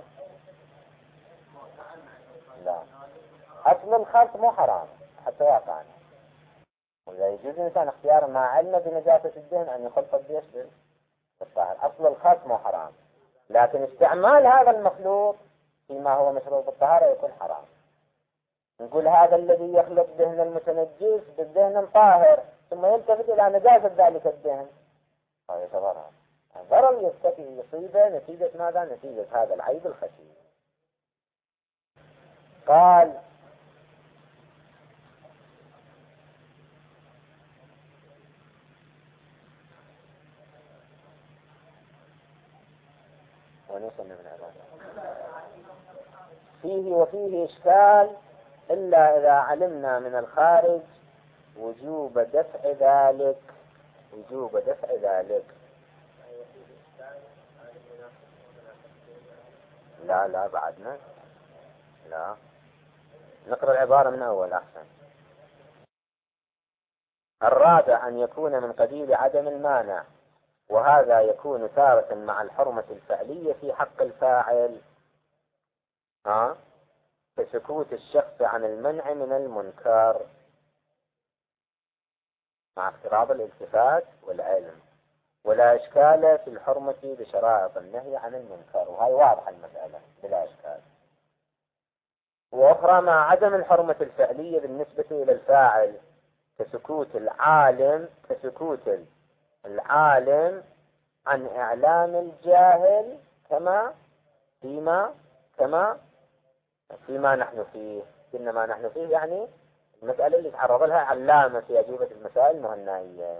لا، أصل الخلط مو حرام حتى واقعا، ولا يجوز الإنسان اختيار ما علم بنجاسة الدهن أن يخلط بيش بالطاهر. أصل الخلط مو حرام، لكن استعمال هذا المخلوط فيما هو مشروط بالطهارة يكون حرام. نقول هذا الذي يخلط دهن المتنجس بالدهن طاهر ثم يلتفت إلى نجاسة ذلك الدهن، هذا ضرر. ضرر يصيبه نتيجة ماذا؟ نتيجة هذا العيب الخفي. قال فيه وفيه إشكال إلا إذا علمنا من الخارج وجوب دفع ذلك. وجوب دفع ذلك. لا بعدنا، لا نقرأ العبارة من أول أحسن. الرابع أن يكون من قبيل عدم المانع، وهذا يكون تارة مع الحرمة الفعلية في حق الفاعل كسكوت الشخص عن المنع من المنكر، مع افتراض الالتفات والعلم. ولا إشكال في الحرمة بشرائط النهي عن المنكر، وهي واضحة المسألة بلا إشكال. وأخرى مع عدم الحرمة الفعلية بالنسبة إلى الفاعل كسكوت العالم عن إعلام الجاهل كما فيما نحن فيه. إنما نحن فيه يعني المسألة اللي تعرض لها علامة في أجوبة المسائل المهنائية.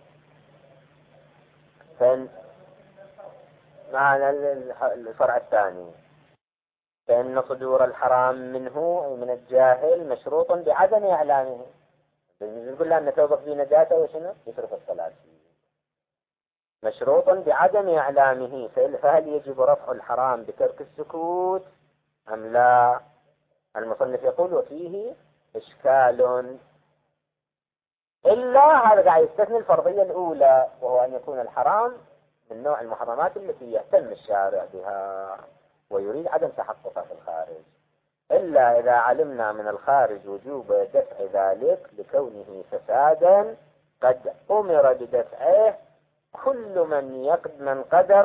معنى الفرع الثاني فإن صدور الحرام منه أي من الجاهل مشروط بعدم إعلامه. يقول لنا أن توبك في نجاته وشنو يصرف الصلاة فيه، مشروط بعدم إعلامه. فهل يجب رفع الحرام بترك السكوت أم لا؟ المصنف يقول وفيه إشكال، إلا هذا قاعد يستثني الفرضية الأولى، وهو أن يكون الحرام من نوع المحرمات التي يهتم الشارع بها ويريد عدم تحققها في الخارج. إلا إذا علمنا من الخارج وجوب دفع ذلك لكونه فسادا قد أمر بدفعه كل من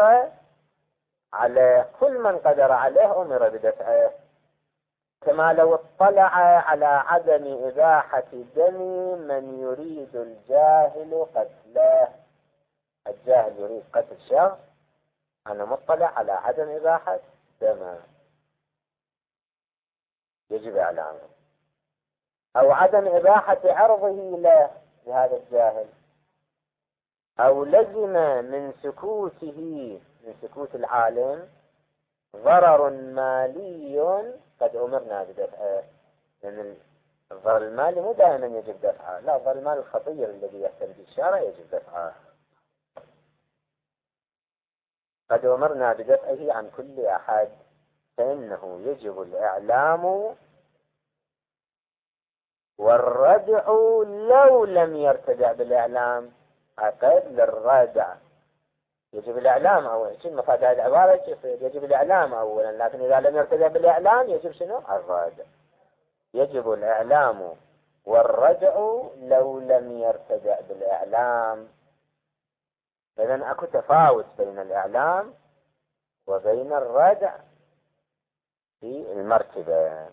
قدر عليه أمر بدفعه، كما لو اطلع على عدم إباحة دم من يريد الجاهل قتله. الجاهل يريد قتل شخص، أنا مطلع على عدم إباحة دم، يجب إعلامه. أو عدم إباحة عرضه له لهذا الجاهل، أو لزم من سكوته، من سكوت العالم، ضرر مالي قد أمرنا بدفعه. لأن الضرر المالي مو دائما يجب دفعه، لا، الضرر المالي الخطير الذي يهتم بالشارع يجب دفعه. قد أمرنا بدفعه عن كل أحد، فإنه يجب الإعلام والردع لو لم يرتدع بالإعلام. قيد للردع، يجب الإعلام أولا. شنو مفاد هذه العبارة؟ يجب الإعلام أولا، لكن إذا لم يرتدع بالإعلام يجب شنو؟ الردع. يجب الإعلام والردع لو لم يرتدع بالإعلام. إذن أكو تفاوت بين الإعلام وبين الردع في المرتبة.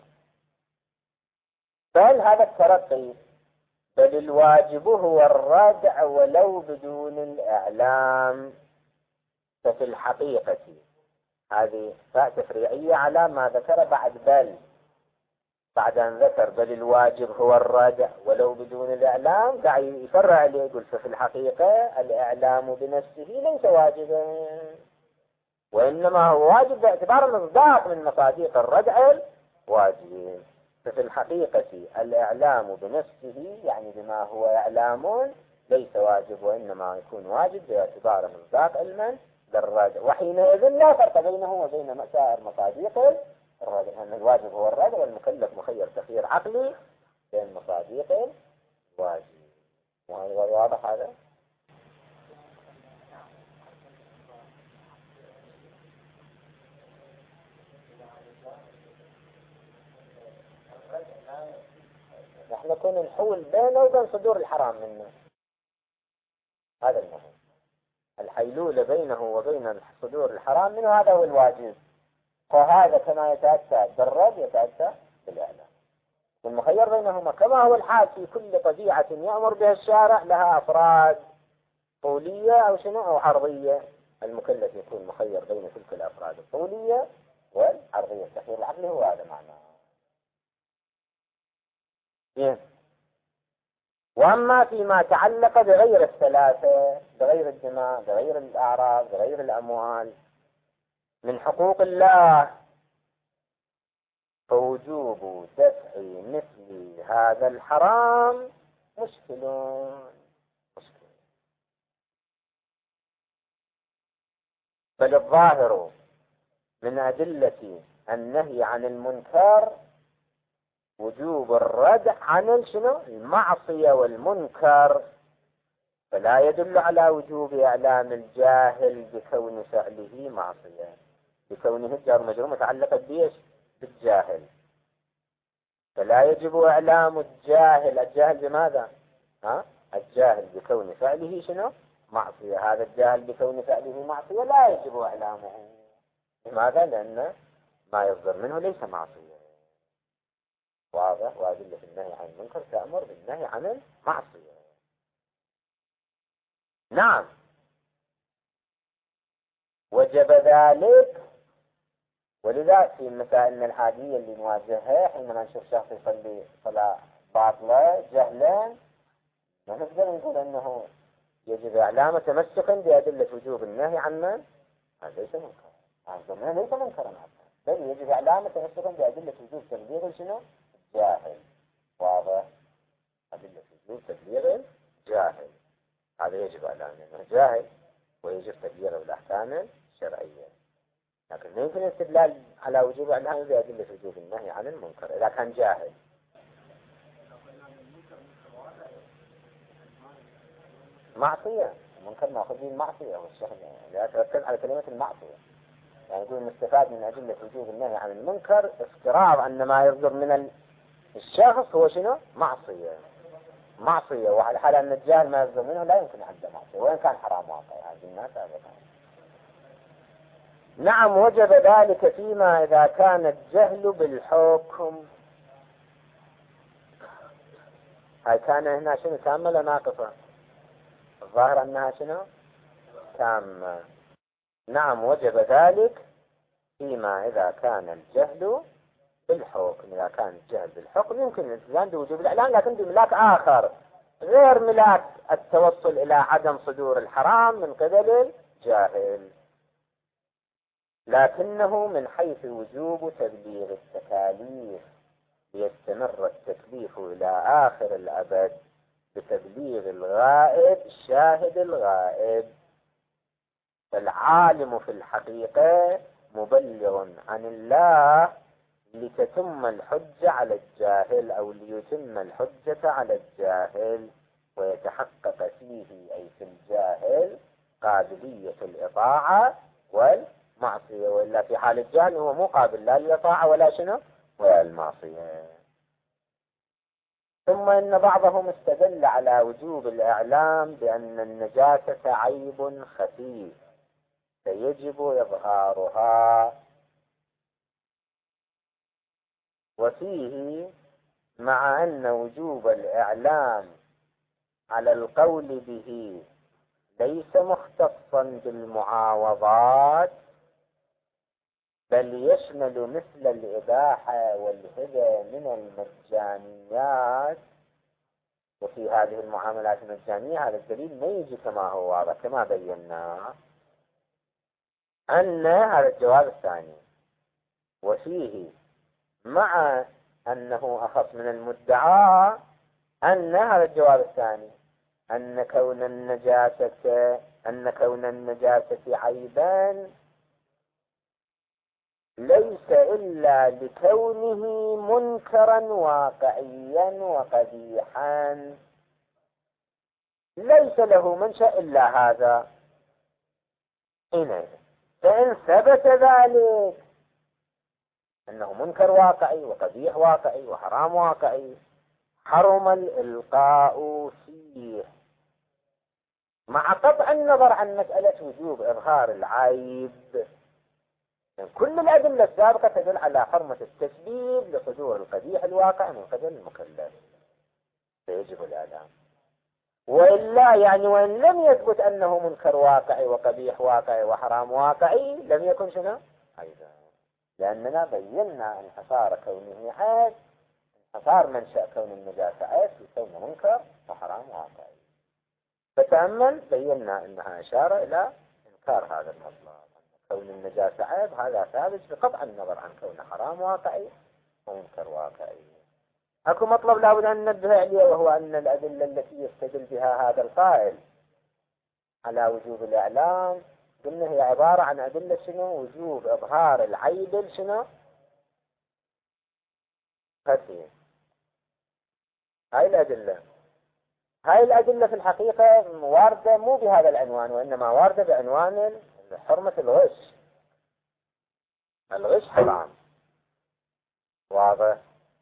بل هذا الترقي، بل الواجب هو الردع ولو بدون الإعلام. ففي الحقيقة هذه فاء تفريعية على ما ذكر بعد بل، بعد أن ذكر بل الواجب هو الردع ولو بدون الإعلام، دعي يفرع عليه يقول ففي الحقيقة الإعلام بنفسه ليس واجبا، وإنما هو واجب باعتبار مصداق من مصاديق الردع الواجب. ففي الحقيقة الإعلام بنفسه يعني بما هو إعلام ليس واجب، وإنما يكون واجب باعتبار مصداق علما للردع، وحينئذ لا فرق بينه وبين سائر مصاديق الردع، أن الواجب هو الردع والمكلف مخير تخيير عقلي بين مصاديق الواجب. واضح هذا؟ نحن نكون نحول بينه وبين صدور الحرام منه، هذا المهم. الحيلولة بينه وبين صدور الحرام منه، هذا هو الواجب. وهذا كما يتأتى بالرد يتأتى بالإعلام، والمخير بينهما كما هو الحال في كل طبيعة يأمر بها الشارع، لها أفراد طولية أو شنو أو عرضية. المكلف يكون مخير بين تلك الأفراد الطولية والعرضية. التخيير العقلي هو هذا معناه. وأما فيما تعلق بغير الثلاثة، بغير الدماء، بغير الأعراض، بغير الأموال، من حقوق الله، فوجوب دفع مثل هذا الحرام مشكل. بل الظاهر من أدلة النهي عن المنكر وجوب الردع عن شنو؟ المعصية والمنكر، فلا يدل على وجوب إعلام الجاهل بكون فعله معصية، بكونه الجار مجرور متعلقة بيش؟ بالجاهل. فلا يجب إعلام الجاهل. الجاهل بماذا؟ الجاهل بكون فعله شنو؟ معصية. هذا الجاهل بكون فعله معصية لا يجب إعلامه. لماذا؟ لأن ما يصدر منه ليس معصية. واضح؟ وأدلة النهي عن المنكر تأمر بالنهي عن المعصية. نعم، وجب ذلك. ولذا في مسائلنا العادية اللي نواجهها حينما نشوف شخص يصلي صلاة باطلة جهلا، ما نقدر نقول أنه يجب إعلامه تمسكا بأدلة وجوب النهي عن من؟ هذا ليس منكر. هذا ليس منكرا، بل يجب إعلامه تمسكا بأدلة وجوب تبليغ شنو؟ جاهل. واضح؟ أدلة وجوب تبليغ جاهل، هذا يجب إعلامه أنه جاهل ويجب تبليغه بالأحكام الشرعية. لكن لا يمكن الاستدلال على وجوب إعلامه بأدلة وجوب النهي عن المنكر إذا كان جاهل. معصية، المنكر مأخذ به المعصية، والشيخ لا تركز على كلمة المعصية. يعني يقول المستفاد من أدلة وجوب النهي عن المنكر افتراض أن ما يصدر من الشخص هو شنو؟ معصية، وعلى حال أن الجاهل ما يصدر منه لا يمكن عنده معصية وإن كان حرام واقع. هذه الناس نعم، وجب ذلك فيما إذا كان الجهل بالحكم. هاي كان هنا شنو؟ تامة ولا ناقصة؟ الظاهر أنها شنو؟ تامة. نعم، وجب ذلك فيما إذا كان الجهل بالحكم. إذا كان الجهل بالحكم يمكن الالتزام بوجوب الإعلام، لكن بملاك آخر غير ملاك التوصل إلى عدم صدور الحرام من قبل الجاهل، لكنه من حيث وجوب تبليغ التكاليف ليستمر التكليف إلى آخر الأبد بتبليغ الغائب الشاهد الغائب. فالعالم في الحقيقة مبلغ عن الله لتتم الحجة على الجاهل، أو ليتم الحجة على الجاهل، ويتحقق فيه أي في الجاهل قابلية الإطاعة والمعصية، وإلا في حال الجهل هو مو قابل لا للإطاعة ولا شنو ولا المعصية. ثم إن بعضهم استدل على وجوب الإعلام بأن النجاسة عيب خفي فيجب إظهارها، وفيه مع أن وجوب الإعلام على القول به ليس مختصا بالمعاوضات، بل يشمل مثل الإباحة والهبة من المجانيات. وفي هذه المعاملات المجانية هذا الدليل ما يجي كما هو واضح كما بينا أن هذا الجواب الثاني. وفيه مع أنه أخف من المدعى أن هذا الجواب الثاني أن كون النجاسة عيبا ليس إلا لكونه منكرا واقعيا وقبيحا، ليس له منشأ إلا هذا. فإن ثبت ذلك أنه منكر واقعي وقبيح واقعي وحرام واقعي حرم الإلقاء فيه، مع قطع النظر عن مسألة وجوب إظهار العيب. كل الأدلة السابقة تدل على حرمة التسبيب لصدور القبيح الواقع من قبل المكلف، فيجب الإعلام. وإلا يعني وإن لم يثبت أنه منكر واقعي وقبيح واقعي وحرام واقعي لم يكن شنو أيضا، لأننا بينا انحصار كونه عيب، انحصار منشأ كون النجاسة عيب في كونه منكر وحرام واقعي. فتأمل بينا أنها إشارة إلى إنكار هذا المطلب، كون النجاسة عيب هذا ثابت بقطع النظر عن كونه حرام واقعي ومنكر واقعي. أكو مطلب لابد أن ننبه عليه، وهو أن الأدلة التي يستدل بها هذا القائل على وجوب الإعلام قلنا هي عبارة عن أدلة شنو؟ وجوب إظهار العيب شنو؟ خفي. هاي الأدلة في الحقيقة واردة مو بهذا العنوان، وإنما واردة بعنوان حرمة الغش. الغش حرام واضح.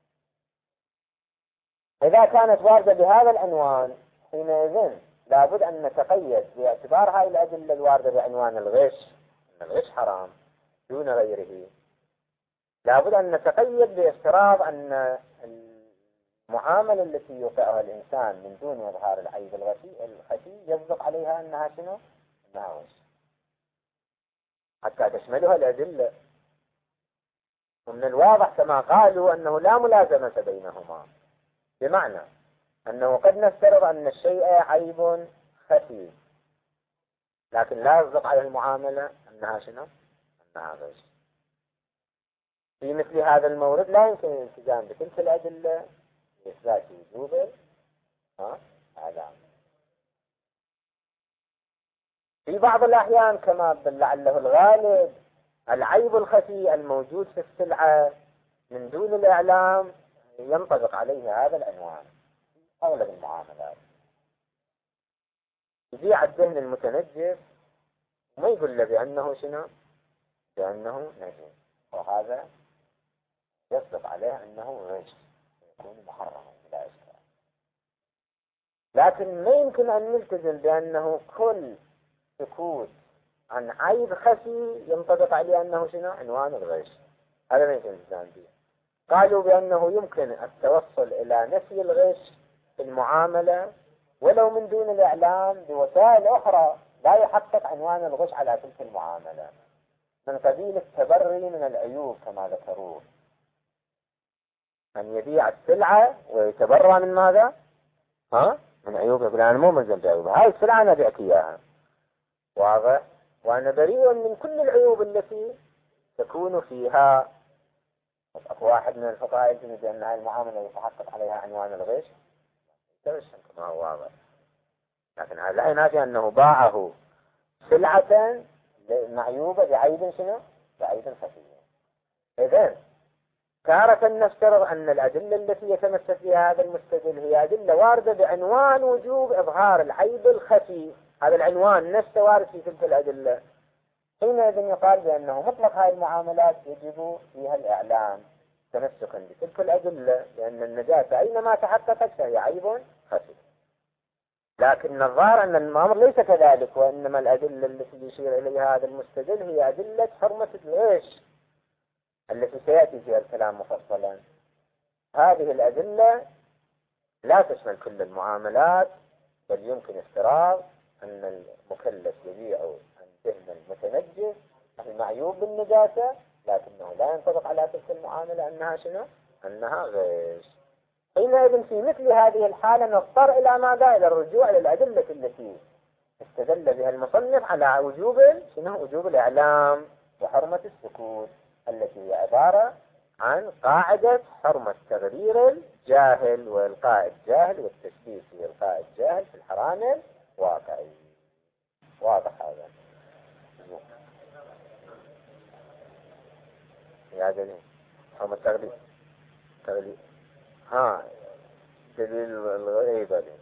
إذا كانت واردة بهذا العنوان حينئذ لابد أن نتقيد باعتبار هاي الأدلة الواردة بعنوان الغش، أن الغش حرام دون غيره. لابد أن نتقيد بافتراض أن المعاملة التي يوقعها الإنسان من دون إظهار العيب الخفي يصدق عليها أنها شنو؟ أنها غش، حتى تشملها الأدلة. ومن الواضح كما قالوا أنه لا ملازمة بينهما، بمعنى أنه قد نفترض أن الشيء عيب خفي لكن لا يصدق على المعاملة أنها شنو؟ أنها غش. في مثل هذا المورد لا يمكن الالتزام بتلك الأدلة لإثبات وجوب الإعلام. في بعض الأحيان كما لعله الغالب العيب الخفي الموجود في السلعة من دون الإعلام ينطبق عليه هذا العنوان أغلب المعاملات. يبيع الدهن المتنجس وما يقول له بأنه شنو؟ بأنه نجس، وهذا يصدق عليه أنه غش يكون محرما بلا إشكال. لكن ما يمكن أن نلتزم بأنه كل سكوت عن عيب خفي ينطبق عليه أنه شنو؟ عنوان الغش. هذا ما يمكن الالتزام به. قالوا بأنه يمكن التوصل إلى نفي الغش في المعاملة ولو من دون الإعلام بوسائل أخرى لا يحقق عنوان الغش على تلك المعاملة، من قبيل التبري من العيوب كما ذكروه، أن يبيع السلعة ويتبرى من ماذا؟ من عيوب، يقول أنا مو ملزم بعيوبها، هاي السلعة أنا أبيعك إياها، واضح، وأنا بريء من كل العيوب التي تكون فيها. أكو واحد من الفقهاء يجزم بأن هاي المعاملة يتحقق عليها عنوان الغش، ما هو واضح، لكن هذا لا ينافي أنه باعه سلعة معيوبة بعيب شنو؟ بعيب خفي. إذن تارة نفترض أن الأدلة التي يتمسك بها هذا المستدل هي أدلة واردة بعنوان وجوب إظهار العيب الخفي، هذا العنوان نفسه وارد في تلك الأدلة، حينئذ يقال بأنه مطلق هذه المعاملات يجب فيها الإعلام تمسكا بتلك الأدلة، لأن النجاسة أينما تحققت فهي عيب خفي. لكن الظاهر أن الأمر ليس كذلك، وإنما الأدلة التي يشير إليها هذا المستدل هي أدلة حرمة الغش التي سيأتي فيها الكلام مفصلا. هذه الأدلة لا تشمل كل المعاملات، بل يمكن افتراض أن المكلف يبيع الدهن المتنجس المعيوب بالنجاسة، لكنه لا ينطبق على تلك المعاملة أنها شنو؟ أنها غش. حينئذ في مثل هذه الحالة نضطر إلى ماذا؟ إلى الرجوع للأدلة التي استدل بها المصنف على وجوب شنو؟ وجوب الإعلام وحرمة السكوت، التي هي عبارة عن قاعدة حرمة تغرير الجاهل وإلقاء الجاهل والتشبيه في إلقاء الجاهل في الحرام الواقعي. واضح هذا؟ يا دليل حرمة تغرير ها دليل الغيبة دي.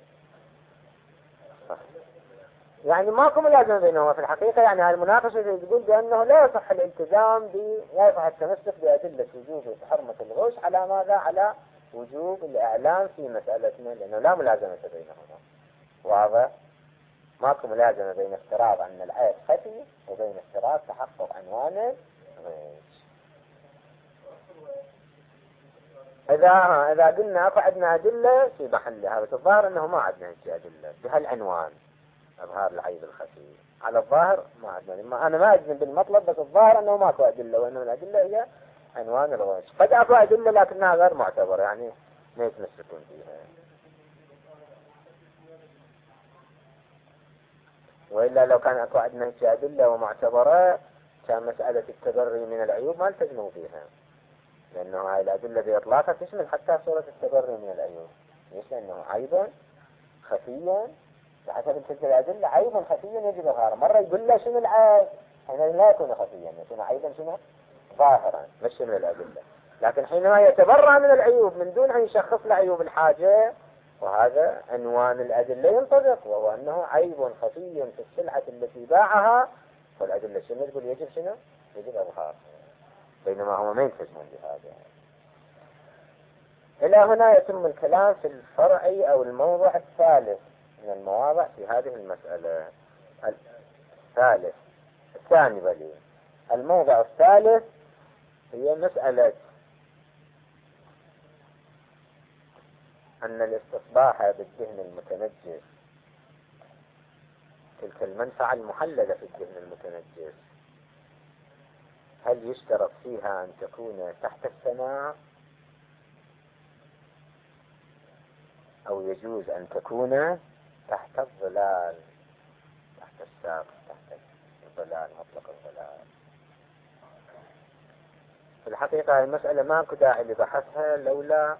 يعني ماكو ملازمة بينهما في الحقيقة. يعني هذه المناقشة تقول بأنه لا يصح الالتزام لا يصح التمسك بأدلة وجوب حرمة الغش على ماذا؟ على وجوب الإعلام في مسألتنا، لأنه لا ملازمة بينهما. واضح؟ ماكو ملازمة بين افتراض أن العيب خفي وبين افتراض تحقق عنوان الغش. إذا قلنا أكو عندنا أدلة في محلها، بس الظاهر أنه ما عندنا أدلة بهالعنوان إظهار العيب الخفي. على الظاهر ما عندنا، أنا ما أجزم بالمطلب، بس الظاهر أنه ماكو أدلة، وإنما الأدلة هي عنوان الغش. قد أكو أدلة لكنها غير معتبرة، يعني ما يتمسكون فيها. وإلا لو كان أكو عندنا أدلة ومعتبرة كان مسألة التبري من العيوب ما التزموا فيها، لأنه هاي الأدلة بإطلاقها تشمل حتى صورة التبري من العيوب. ليش؟ لأنه عيبا خفيا بحسب تلك الأدلة، عيبا خفيا يجب إظهاره. مرة يقول له شنو العيب؟ حينئذ لا يكون خفيا، يكون عيبا شنو؟ ظاهرا، مش من الأدلة. لكن حينما يتبرع من العيوب من دون أن يشخص له عيوب الحاجة، وهذا عنوان الأدلة ينطبق، وهو أنه عيب خفي في السلعة التي باعها، والأدلة شنو تقول؟ يجب شنو؟ يجب إظهار، بينما هو ما يلتزمون بهذا. إلى هنا يتم الكلام في الفرع أو الموضع الثالث من المواضع في هذه المسألة. الثاني بلي الموضع الثالث هي مسألة أن الاستصباح بالدهن المتنجس، تلك المنفعة المحللة في الدهن المتنجس، هل يشترط فيها أن تكون تحت السماع، أو يجوز أن تكون تحت الظلال، تحت الساق، تحت الظلال، مطلق الظلال؟ في الحقيقة المسألة ما كنت داعي لبحثها لولا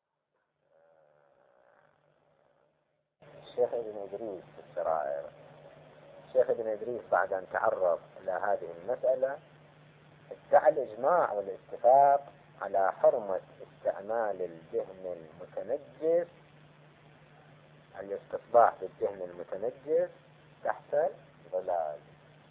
الشيخ ابن إدريس في السرائر. الشيخ ابن إدريس بعد أن تعرض إلى هذه المسألة ادعى الإجماع والاتفاق على حرمة استعمال الدهن المتنجس، الاستصباح بالدهن المتنجس تحت الظلال.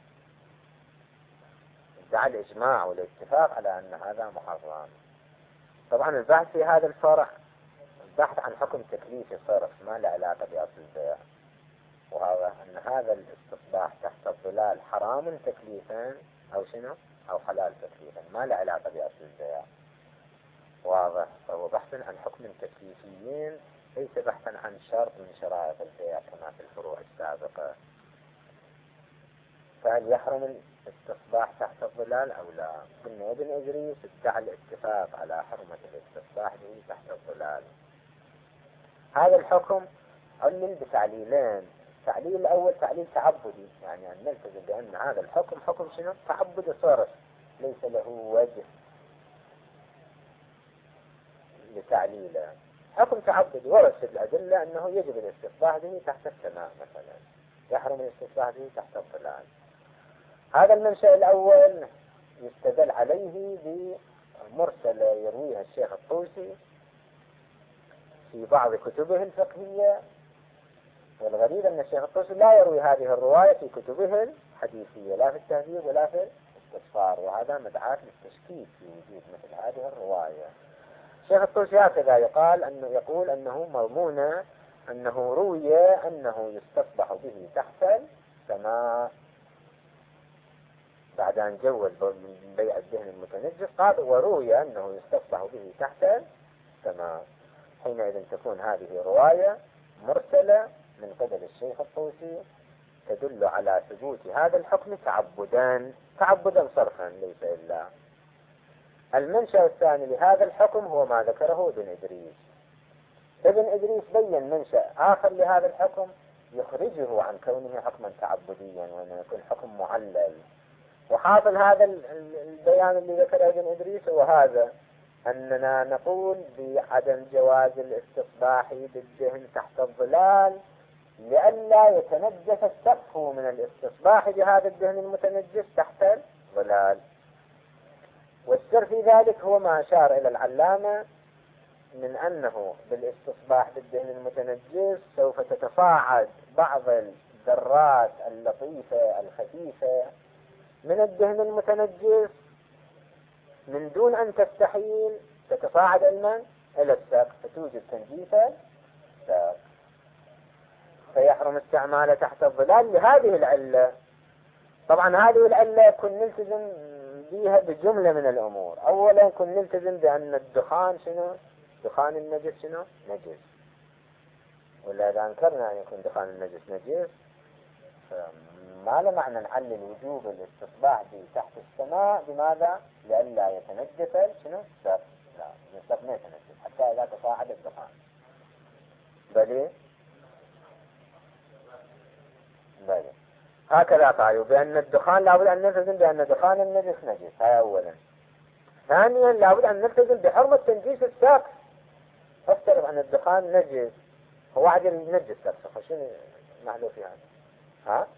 ادعى الإجماع والاتفاق على أن هذا محرم. طبعا البحث في هذا الفرع البحث عن حكم تكليفي صرف، ما له علاقة بأصل البيع، وهذا أن هذا الاستصباح تحت الظلال حرام تكليفا أو شنو أو حلال تكليفا، ما له علاقة بأصل البيع. واضح؟ فهو بحث عن حكم تكليفيين، ليس بحثا عن شرط من شرائط البيع كما في الفروع السابقة. فهل يحرم الاستصباح تحت الظلال أو لا؟ قلنا ابن إدريس ادعى الاتفاق على حرمة الاستصباح به تحت الظلال. هذا الحكم علل بتعليلين. التعليل الأول تعليل تعبدي، يعني أن نلتزم بأن هذا الحكم حكم شنو؟ تعبدي صرف، ليس له وجه لتعليله، حكم تعبدي. ورد في الأدلة أنه يجب الاستصلاح به تحت السماء مثلا، يحرم الاستصلاح به تحت الظلال. هذا المنشأ الأول يستدل عليه بمرسلة يرويها الشيخ الطوسي في بعض كتبه الفقهية، والغريب أن الشيخ الطوسي لا يروي هذه الرواية في كتبه الحديثية، لا في التهذيب ولا في الاستغفار، وهذا مدعاة للتشكيك في وجود مثل هذه الرواية. الشيخ الطوسي هكذا يقول أنه مضمونة أنه روي أنه يستصبح به تحت السماء بعد أن جوز بيع الدهن المتنجس، قال وروي أنه يستصبح به تحت السماء. حينئذ تكون هذه رواية مرسلة من قبل الشيخ الطوسي تدل على ثبوت هذا الحكم تعبدا صرفا ليس إلا. المنشأ الثاني لهذا الحكم هو ما ذكره ابن إدريس. ابن إدريس بين منشأ آخر لهذا الحكم يخرجه عن كونه حكما تعبديا وأنه يكون حكم معلل. وحاصل هذا البيان اللي ذكره ابن إدريس وهذا أننا نقول بعدم جواز الاستصباح بالدهن تحت الظلال لئلا يتنجس السقف من الاستصباح بهذا الدهن المتنجس تحت الظلال. والسر في ذلك هو ما أشار إلى العلامة من أنه بالاستصباح بالدهن المتنجس سوف تتصاعد بعض الذرات اللطيفة الخفيفة من الدهن المتنجس من دون أن تستحيل تتصاعد إلى السقف فتوجد تنجيسا السقف، فيحرم استعماله تحت الظلال لهذه العلة. طبعا هذه العلة يكون نلتزم بها بجملة من الأمور. أولا يكون نلتزم بأن الدخان شنو؟ دخان النجس شنو؟ نجس. ولا إذا أنكرنا أن يكون دخان النجس نجس ما له معنى نعلل وجوب الاستصباح به تحت السماء بماذا؟ لئلا يتنجس شنو؟ السقف. لا، السقف ما يتنجس حتى إذا تصاعد الدخان. بلي هكذا قالوا بأن الدخان لابد أن نلتزم بأن دخان النجس نجس. هذا أولا. ثانيا لابد أن نلتزم بحرمة تنجيس السقف. افترض أن الدخان نجس، هو واحد ينجس السقف، فشنو معلوم في هذا؟ ها؟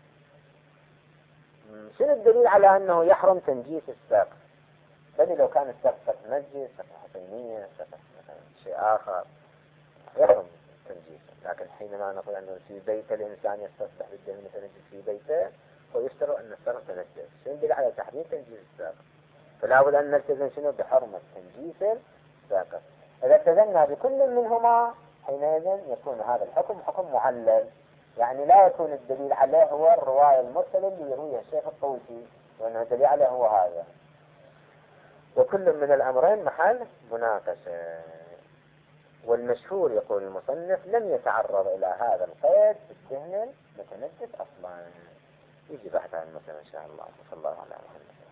شنو الدليل على أنه يحرم تنجيس السقف؟ بل لو كان السقف نجس، سقف حصينية، سقف مثلا شيء آخر يحرم تنجيسه. لكن حينما نقول أنه في بيت الإنسان يستصبح بالدهن المتنجس في بيته ويشترط أن السقف تنجس، شنو الدليل على تحريم تنجيس السقف؟ فلا بد أن نلتزم شنو؟ بحرمة تنجيس السقف. إذا التزمنا بكل منهما حينئذ يكون هذا الحكم حكم معلل، يعني لا يكون الدليل عليه هو الرواية المرسلة اللي يرويها الشيخ الطوسي وأنه الدليل عليه هو هذا. وكل من الأمرين محل مناقشة. والمشهور يقول المصنف لم يتعرض إلى هذا القيد بالدهن المتنجس أصلا. يجي بحث عن المسألة إن شاء الله. صلى الله عليه وسلم.